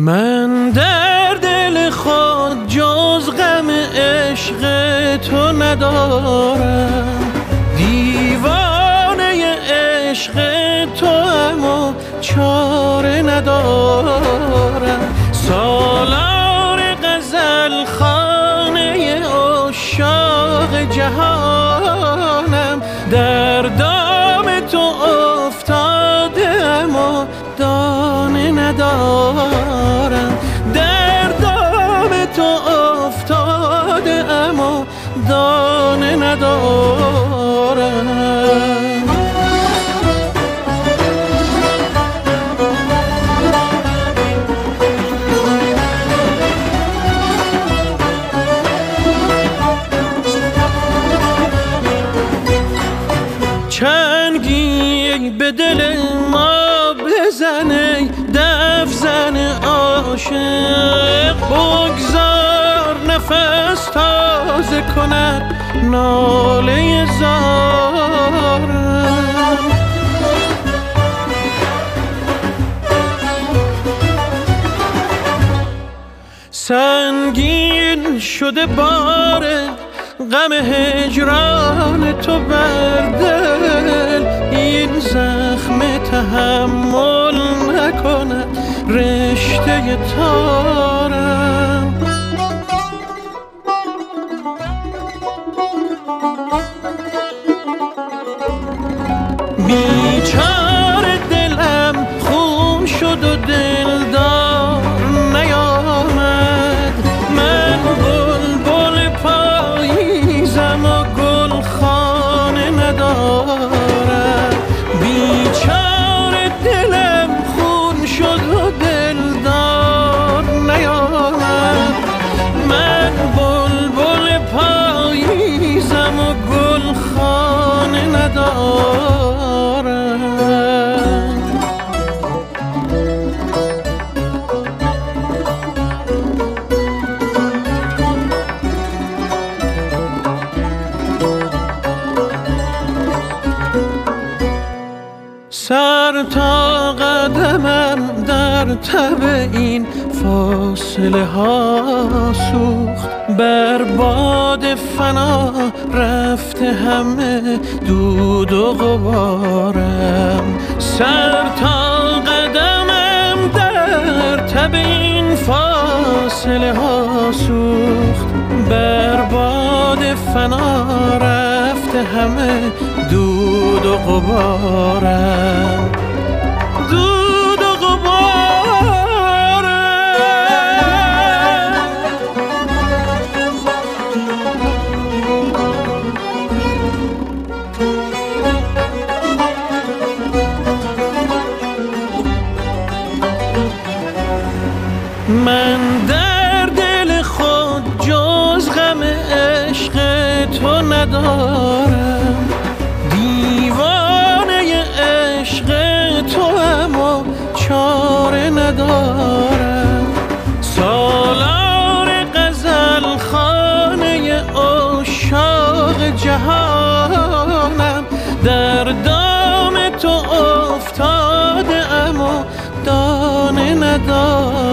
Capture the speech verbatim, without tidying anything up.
من در دل خود جز غم عشق تو ندارم، دیوانه عشق تو اما چاره ندارم. سالار غزل خانه عشاق جهانم، در دام تو افتاده اما دانه ندارم. در دام تو افتاده اما دانه ندارم. چنگی به دل ما بزنه دف زن عاشق، بگذار نفس تازه کند ناله زارم. سنگین شده بار غم هجران تو بر دل، این زخم تحمل نکند رشته تارم. بیچاره دلم خون شد و دلدار نیامد، من بلبل پاییزم و گل خانه ندارم. بیچاره دلم خون شد و دلدار نیامد، من بلبل پاییزم و گل خانه ندارم. سر تا قدمم در تب این فاصله ها سوخت، بر باد فنا رفته همه دود و غبارم. سر تا قدمم در تب این فاصله ها سوخت، بر باد فنا رفته همه دود و غبارم. دود و غبارم. من در دل خود جز غم عشق تو ندارم، دیوانه عشق تو اما چاره ندارم. سالار غزل خانه عشاق جهانم، در دام تو افتاده اما دانه ندارم.